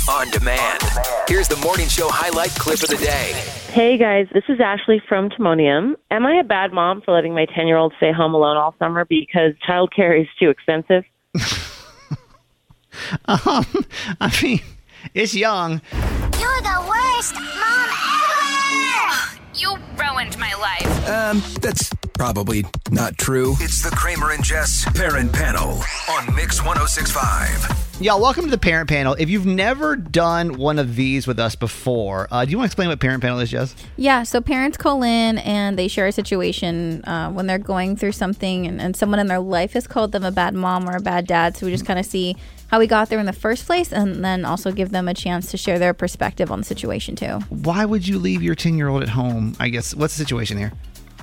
On demand. Here's the morning show highlight clip of the day. Hey guys, this is Ashley from Timonium. Am I a bad mom for letting my 10-year-old stay home alone all summer because childcare is too expensive? I mean, it's young. You're the worst mom ever! You ruined my life. That's probably not true. It's the Kramer and Jess Parent Panel on Mix 106.5. Y'all, welcome to the Parent Panel. If you've never done one of these with us before, do you want to explain what Parent Panel is, Jess? Yeah, so parents call in and they share a situation when they're going through something and someone in their life has called them a bad mom or a bad dad. So we just kind of see how we got there in the first place and then also give them a chance to share their perspective on the situation too. Why would you leave your 10-year-old at home? I guess, what's the situation here?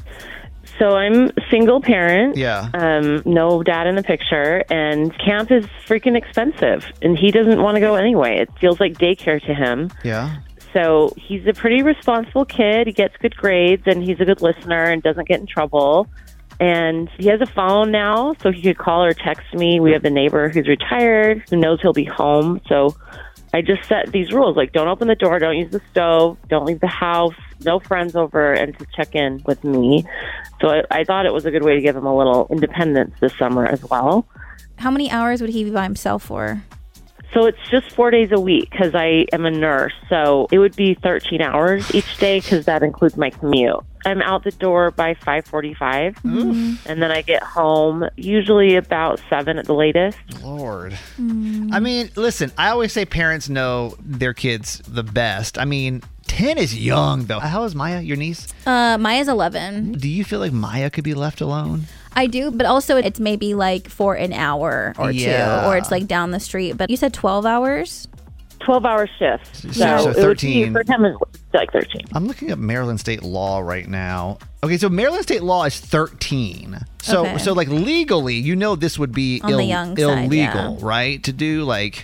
So I'm single parent. Yeah. No dad in the picture, and camp is freaking expensive, and he doesn't want to go anyway. It feels like daycare to him. Yeah. So he's a pretty responsible kid. He gets good grades, and he's a good listener and doesn't get in trouble. And he has a phone now, so he could call or text me. We have the neighbor who's retired, who knows he'll be home. So I just set these rules, like don't open the door, don't use the stove, don't leave the house, no friends over, and to check in with me. So I thought it was a good way to give him a little independence this summer as well. How many hours would he be by himself for? So it's just 4 days a week because I am a nurse. So it would be 13 hours each day because that includes my commute. I'm out the door by 5:45, and then I get home usually about 7 at the latest. Lord. I mean, listen, I always say parents know their kids the best. I mean, 10 is young, though. How is Maya, your niece? Maya's 11. Do you feel like Maya could be left alone? I do, but also it's maybe like for an hour or two, or it's like down the street. But you said 12 hours? 12-hour shift. So 13. For him, it's like 13. I'm looking up Maryland state law right now. Okay, so Maryland state law is 13. So, Okay. so like legally, you know this would be On the young side, illegal, yeah. right? To do like...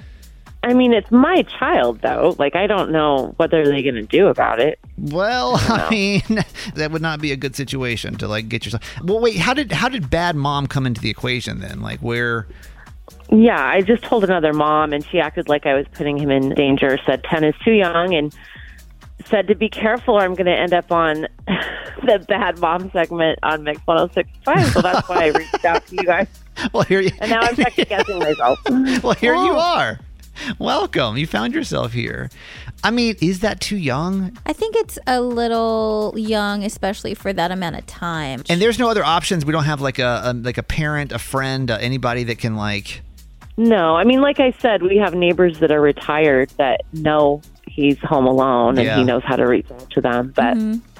I mean, it's my child, though. Like, I don't know what are they going to do about it. Well, I mean, that would not be a good situation to like get yourself... Well, wait, how did bad mom come into the equation then? Like where... Yeah, I just told another mom, and she acted like I was putting him in danger, said 10 is too young, and said to be careful or I'm going to end up on the bad mom segment on Mix 106.5. So that's why I reached out to you guys. Well, here you... And now I'm second guessing myself. Well, here you are. Welcome. You found yourself here. I mean, is that too young? I think it's a little young, especially for that amount of time. And there's no other options. We don't have like a parent, a friend, anybody that can like... No, I mean, like I said, we have neighbors that are retired that know he's home alone and he knows how to reach out to them. But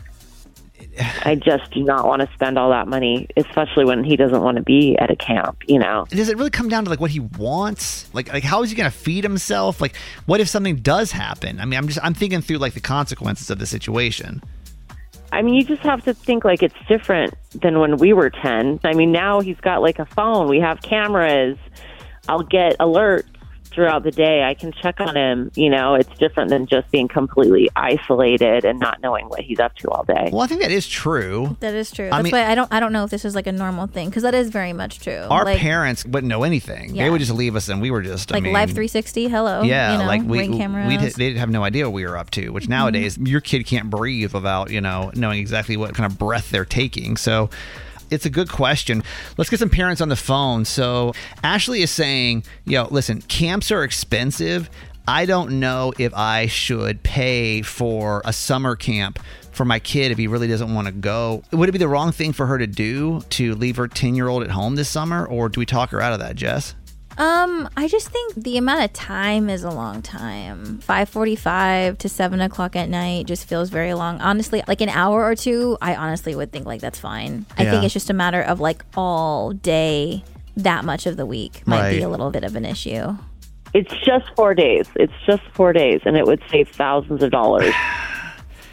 I just do not want to spend all that money, especially when he doesn't want to be at a camp, you know. Does it really come down to like what he wants? Like how is he going to feed himself? Like what if something does happen? I mean, I'm thinking through like the consequences of the situation. I mean, you just have to think like it's different than when we were 10. I mean, now he's got like a phone. We have cameras. I'll get alerts throughout the day. I can check on him. You know, it's different than just being completely isolated and not knowing what he's up to all day. Well, I think that is true. That is true. That's why I don't know if this is like a normal thing, because that is very much true. Our parents wouldn't know anything. Yeah. They would just leave us, and we were just like Live 360. Hello. Yeah, you know, like Ring cameras. they'd have no idea what we were up to. Which nowadays, your kid can't breathe without knowing exactly what kind of breath they're taking. So. It's a good question. Let's get some parents on the phone. So Ashley is saying, listen, camps are expensive. I don't know if I should pay for a summer camp for my kid if he really doesn't want to go. Would it be the wrong thing for her to do to leave her 10-year-old at home this summer? Or do we talk her out of that, Jess? I just think the amount of time is a long time. 5:45 to 7 o'clock at night just feels very long. Honestly, like an hour or two, I honestly would think like that's fine. I think it's just a matter of like all day, that much of the week might be a little bit of an issue. It's just 4 days. And it would save thousands of dollars.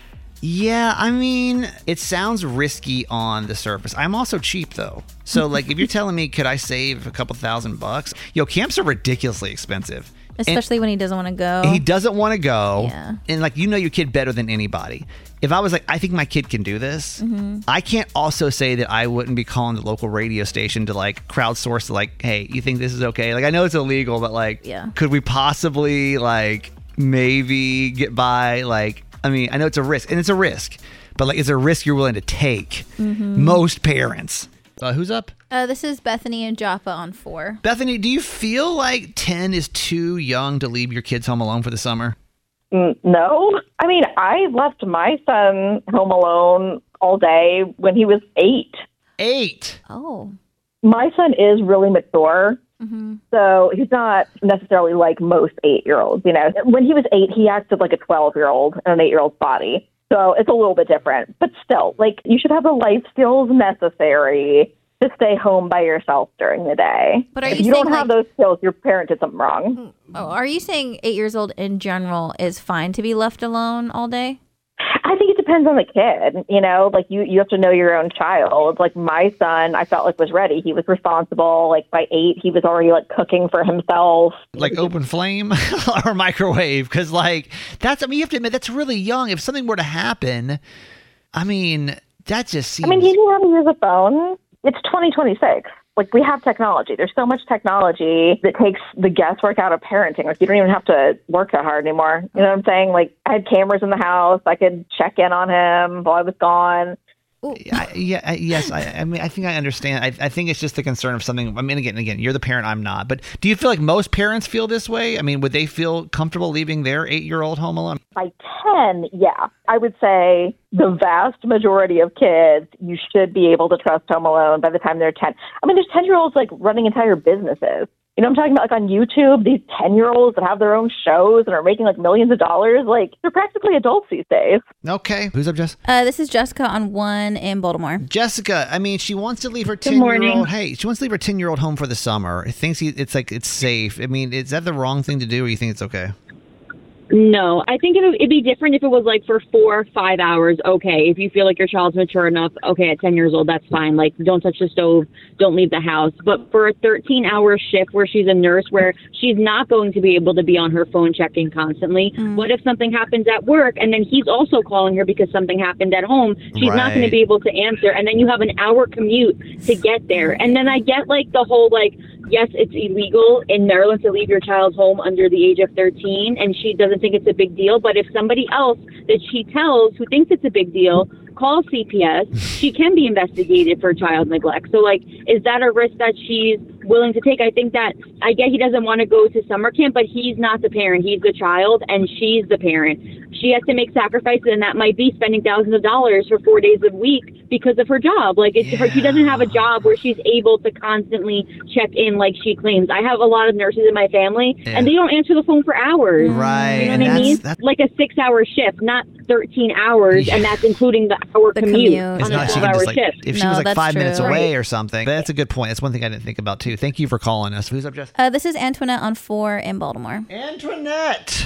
Yeah, I mean, it sounds risky on the surface. I'm also cheap though. So like if you're telling me could I save a couple $1,000? Yo, camps are ridiculously expensive. Especially when he doesn't want to go. He doesn't want to go. Yeah. And like you know your kid better than anybody. If I was like, I think my kid can do this, I can't also say that I wouldn't be calling the local radio station to like crowdsource like, hey, you think this is okay? Like I know it's illegal, but like could we possibly like maybe get by? Like, I mean, I know it's a risk, and it's a risk, but like it's a risk you're willing to take. Most parents. Who's up? This is Bethany and Joppa on 4. Bethany, do you feel like 10 is too young to leave your kids home alone for the summer? No. I mean, I left my son home alone all day when he was 8. 8? Oh. My son is really mature. So he's not necessarily like most 8-year-olds. You know, when he was 8, he acted like a 12-year-old in an 8-year-old's body. So it's a little bit different. But still, like, you should have the life skills necessary to stay home by yourself during the day. But if you don't have those skills, your parent did something wrong. Oh, are you saying 8 years old in general is fine to be left alone all day? I think it depends on the kid. You know, like you have to know your own child. Like my son, I felt like was ready. He was responsible. Like by 8, he was already like cooking for himself. Like open flame or microwave? Because like that's, I mean, you have to admit that's really young. If something were to happen, I mean, that just seems. I mean, he knew how to use a phone. It's 2026. Like, we have technology. There's so much technology that takes the guesswork out of parenting. Like, you don't even have to work that hard anymore. You know what I'm saying? Like, I had cameras in the house. I could check in on him while I was gone. Yes. I mean, I think I understand. I think it's just the concern of something. I mean, again, you're the parent. I'm not. But do you feel like most parents feel this way? I mean, would they feel comfortable leaving their 8-year-old home alone? By 10, yeah. I would say the vast majority of kids, you should be able to trust home alone by the time they're 10. I mean, there's 10-year-olds like running entire businesses. You know what I'm talking about? Like on YouTube, these 10-year-olds that have their own shows and are making like millions of dollars. Like, they're practically adults these days. Okay. Who's up, Jess? This is Jessica on 1 in Baltimore. Jessica, I mean, she wants to leave her 10-year-old. Hey, she wants to leave her 10-year-old home for the summer. Thinks it's safe. I mean, is that the wrong thing to do, or you think it's okay? No, I think it'd be different if it was like for 4 or 5 hours. Okay, if you feel like your child's mature enough, okay, at 10 years old, that's fine. Like, don't touch the stove, don't leave the house. But for a 13-hour shift where she's a nurse, where she's not going to be able to be on her phone checking constantly, what if something happens at work and then he's also calling her because something happened at home? She's not going to be able to answer. And then you have an hour commute to get there. And then I get like the whole like, yes, it's illegal in Maryland to leave your child home under the age of 13, and she doesn't think it's a big deal. But if somebody else that she tells who thinks it's a big deal calls CPS, she can be investigated for child neglect. So, like, is that a risk that she's willing to take? I think that, I get he doesn't want to go to summer camp, but he's not the parent. He's the child, and she's the parent. She has to make sacrifices, and that might be spending thousands of dollars for 4 days a week because of her job. Like, she doesn't have a job where she's able to constantly check in like she claims. I have a lot of nurses in my family, and they don't answer the phone for hours. Right. You know what I mean? Like a 6-hour shift, not 13 hours, and that's including the hour commute on it's a not, 12-hour shift. If she was like 5 minutes away or something. That's a good point. That's one thing I didn't think about, too. Thank you for calling us. Who's up, Jess? This is Antoinette on 4 in Baltimore. Antoinette!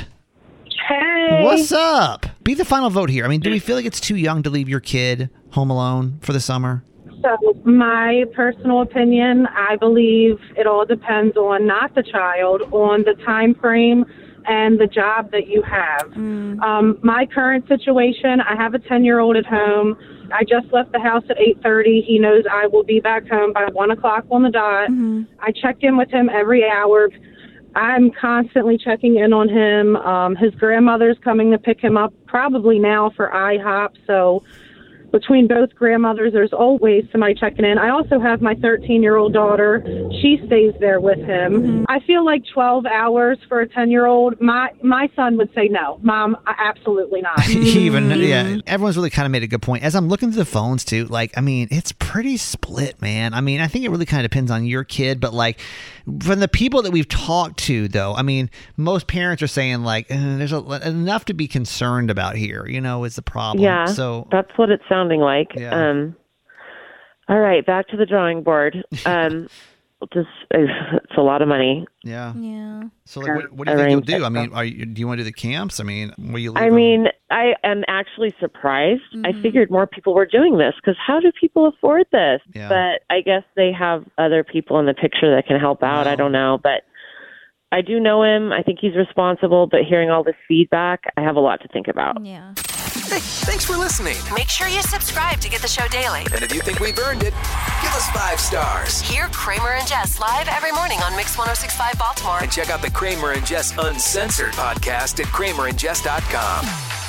Hey! What's up? Be the final vote here. I mean, do we feel like it's too young to leave your kid home alone for the summer? So my personal opinion, I believe it all depends on not the child, on the time frame and the job that you have. My current situation, I have a 10-year-old at home. I just left the house at 8:30. He knows I will be back home by 1 o'clock on the dot. I check in with him every hour. I'm constantly checking in on him. His grandmother's coming to pick him up probably now for IHOP. So between both grandmothers, there's always somebody checking in. I also have my 13-year-old daughter. She stays there with him. I feel like 12 hours for a 10-year-old. My son would say no. Mom, absolutely not. Everyone's really kind of made a good point. As I'm looking through the phones, too, like, I mean, it's pretty split, man. I mean, I think it really kind of depends on your kid, but, like, from the people that we've talked to, though, I mean, most parents are saying, like, there's enough to be concerned about here, you know, is the problem. Yeah, so that's what it's sounding like. Yeah. All right, back to the drawing board. it's a lot of money. Yeah. Yeah. So, like, what do you think you'll do? I mean, do you want to do the camps? I mean, will you leave I mean, I am actually surprised. I figured more people were doing this because how do people afford this? Yeah. But I guess they have other people in the picture that can help out. I don't know. But I do know him. I think he's responsible. But hearing all this feedback, I have a lot to think about. Yeah. Hey, thanks for listening. Make sure you subscribe to get the show daily. And if you think we've earned it, give us 5 stars. Hear Kramer and Jess live every morning on Mix 106.5 Baltimore. And check out the Kramer and Jess Uncensored podcast at kramerandjess.com.